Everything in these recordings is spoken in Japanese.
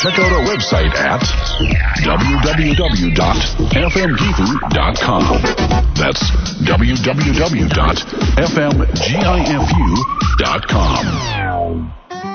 Check out our website at www.fmgifu.com. That's www.fmgifu.com.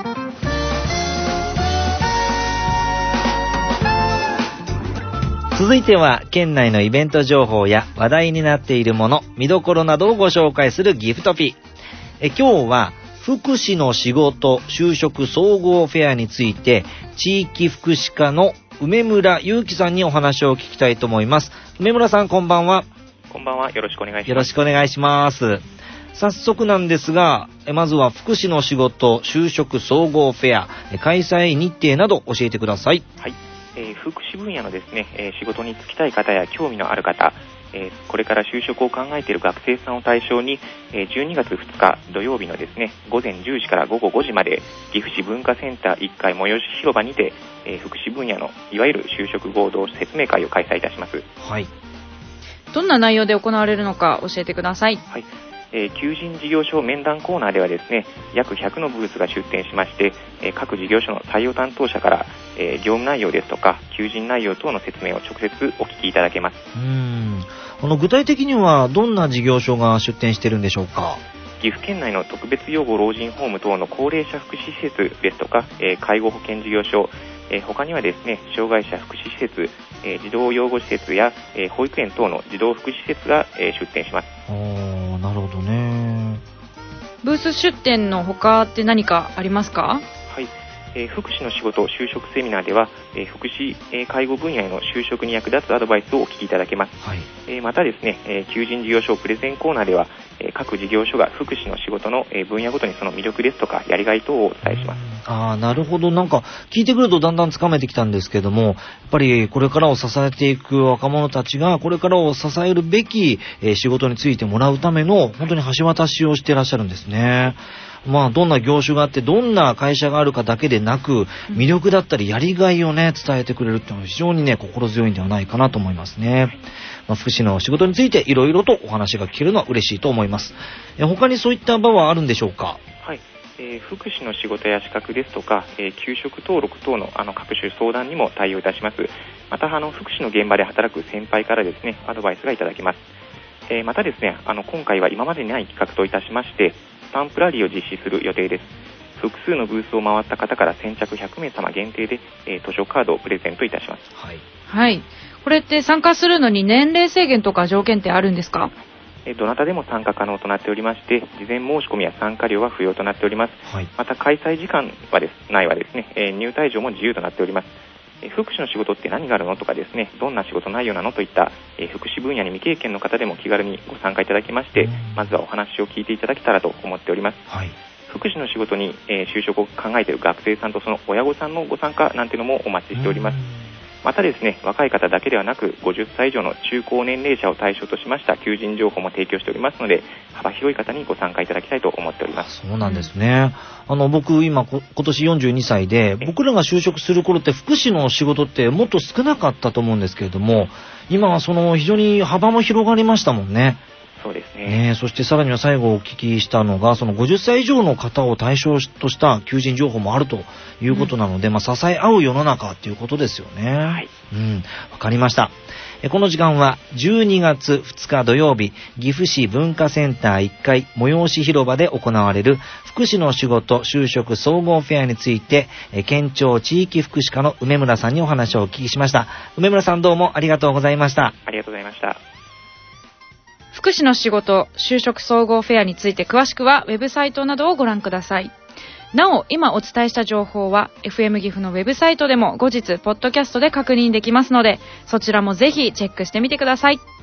続いては県内のイベント情報や話題になっているもの、見どころなどをご紹介するギフトピ。今日は福祉の仕事就職総合フェアについて地域福祉課の梅村祐樹さんにお話を聞きたいと思います。梅村さん、こんばんは。 こんばんは。よろしくお願いします。 よろしくお願いします。早速なんですが、まずは福祉の仕事就職総合フェア開催日程など教えてください。 はい。福祉分野のですね、仕事に就きたい方や興味のある方、これから就職を考えている学生さんを対象に、12月2日土曜日のですね、午前10時から午後5時まで岐阜市文化センター1階催し広場にて、福祉分野のいわゆる就職合同説明会を開催いたします。 はい。 どんな内容で行われるのか教えてください。 はい。求人事業所面談コーナーではですね、約100のブースが出展しまして、各事業所の採用担当者から、業務内容ですとか求人内容等の説明を直接お聞きいただけます。 具体的にはどんな事業所が出展しているんでしょうか。 岐阜県内の特別養護老人ホーム等の高齢者福祉施設ですとか、介護保険事業所、他にはですね、障害者福祉施設、児童養護施設や、保育園等の児童福祉施設が、出展します。 なるほどね。 ブース出展の他って何かありますか？ はい。福祉の仕事就職セミナーでは、福祉、介護分野への就職に役立つアドバイスをお聞きいただけます。 はい。またですね、求人事業所プレゼンコーナーでは、各事業所が福祉の仕事の、分野ごとにその魅力ですとかやりがい等をお伝えします。 なるほど。なんか聞いてくるとだんだんつかめてきたんですけども、やっぱりこれからを支えていく若者たちがこれからを支えるべき、仕事についてもらうための本当に橋渡しをしていらっしゃるんですね。どんな業種があってどんな会社があるかだけでなく、魅力だったりやりがいをね伝えてくれるっていうのは非常にね心強いんではないかなと思いますね。福祉の仕事についていろいろとお話が聞けるのは嬉しいと思います。他にそういった場はあるんでしょうか？ はい。福祉の仕事や資格ですとか、給食登録等の各種相談にも対応いたします。また福祉の現場で働く先輩からですね、アドバイスがいただけます。またですね、今回は今までにない企画といたしましてスタンプラリーを実施する予定です。複数のブースを回った方から先着100名様限定で、図書カードをプレゼントいたします。 はい。はい。これって参加するのに年齢制限とか条件ってあるんですか？ どなたでも参加可能となっておりまして、事前申し込みや参加料は不要となっております。 はい。 また開催時間は内はですね、入退場も自由となっております。福祉の仕事って何があるのとかですね、どんな仕事内容なのといった、福祉分野に未経験の方でも気軽にご参加いただきまして、まずはお話を聞いていただけたらと思っております。 はい。 福祉の仕事に、就職を考えている学生さんとその親御さんのご参加なんていうのもお待ちしております。またですね、若い方だけではなく50歳以上の中高年齢者を対象としました求人情報も提供しておりますので、幅広い方にご参加いただきたいと思っております。 そうなんですね。僕今年42歳で、僕らが就職する頃って福祉の仕事ってもっと少なかったと思うんですけれども、今は非常に幅も広がりましたもんね。 そうですね。 そしてさらには最後お聞きしたのが、50歳以上の方を対象とした求人情報もあるということなので、支え合う世の中っていうことですよね。 はい。 わかりました。この時間は12月2日土曜日、岐阜市文化センター1階催し広場で行われる福祉の仕事就職総合フェアについて、県庁地域福祉課の梅村さんにお話をお聞きしました。梅村さん、どうもありがとうございました。 ありがとうございました。 福祉の仕事就職総合フェアについて詳しくはウェブサイトなどをご覧ください。なお、今お伝えした情報は FM 岐阜のウェブサイトでも後日ポッドキャストで確認できますので、そちらもぜひチェックしてみてください。